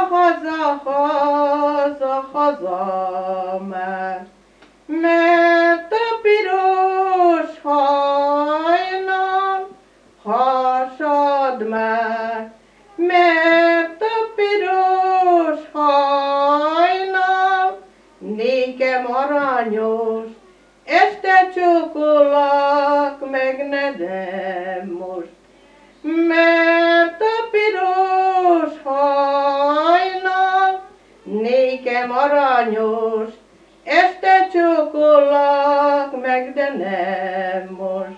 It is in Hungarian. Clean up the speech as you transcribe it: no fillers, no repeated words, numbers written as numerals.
haza, haza, haza már, mert a piros hajnal hasad már, mert a piros hajnal nékem aranyos, este csókollak meg nedem most, mert a piros hajnal nékem aranyos, este csókollak meg, de nem most.